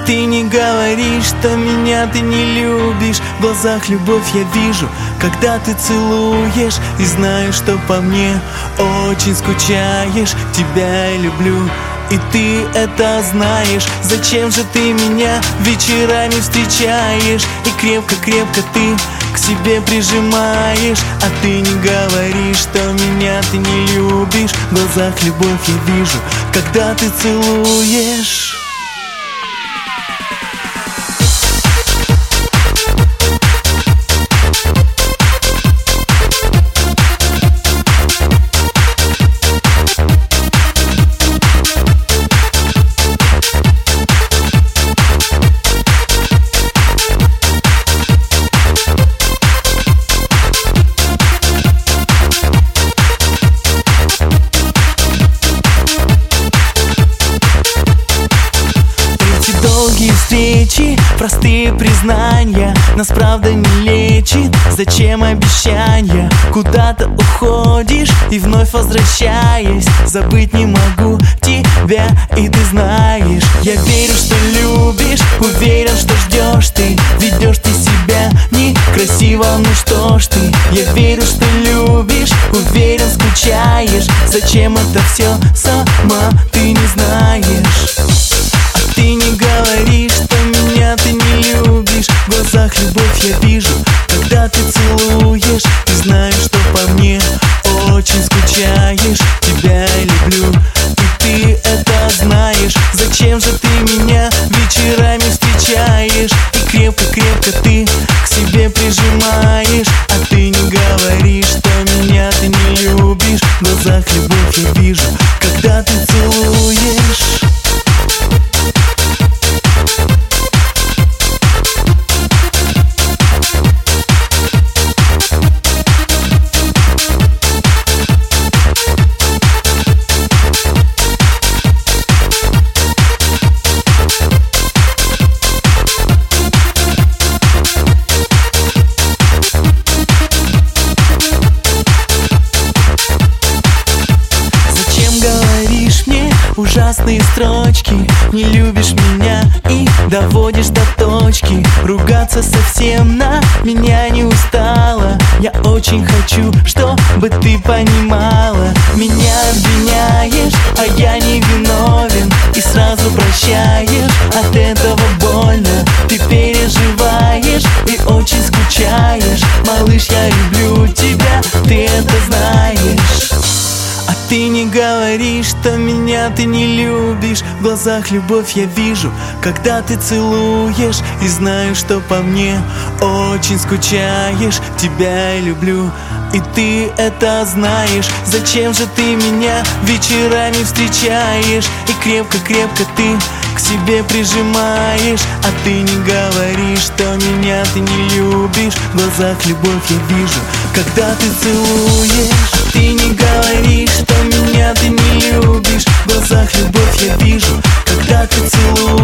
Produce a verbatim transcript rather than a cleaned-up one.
ты не говоришь, что меня ты не любишь. В глазах любовь я вижу, когда ты целуешь. И знаю, что по мне очень скучаешь. Тебя я люблю, и ты это знаешь. Зачем же ты меня вечерами встречаешь и крепко-крепко ты к себе прижимаешь? А ты не говоришь, что меня ты не любишь. В глазах любовь я вижу, когда ты целуешь. Долгие встречи, простые признания нас правда не лечит. Зачем обещания? Куда-то уходишь и вновь возвращаясь. Забыть не могу тебя, и ты знаешь. Я верю, что любишь, уверен, что ждешь ты. Ведешь ты себя некрасиво, ну что ж ты. Я верю, что любишь, уверен, скучаешь. Зачем это все сама ты не знаешь? Ты не говоришь, что меня ты не любишь. В глазах любовь я вижу, когда ты целуешь. И знаю, что по мне очень скучаешь. Тебя я люблю, и ты это знаешь. Зачем же ты меня вечерами встречаешь и крепко-крепко ты к себе прижимаешь? А ты не говоришь, что меня ты не любишь. В глазах любовь я вижу, когда ты целуешь. Ужасные строчки, не любишь меня и доводишь до точки. Ругаться совсем на меня не устала. Я очень хочу, чтобы ты понимала. Меня обвиняешь, а я не виновен. И сразу прощаешь, от этого больно. Ты переживаешь и очень скучаешь. Малыш, я люблю тебя, ты это знаешь. А ты не говоришь, что меня ты не любишь. В глазах любовь я вижу, когда ты целуешь. И знаю, что по мне очень скучаешь. Тебя я люблю, и ты это знаешь. Зачем же ты меня вечерами встречаешь и крепко-крепко ты к себе прижимаешь? А ты не говоришь, что меня ты не любишь. В глазах любовь я вижу, когда ты целуешь. А ты не говоришь, что меня ты не любишь. В глазах любовь я вижу, когда ты целуешь.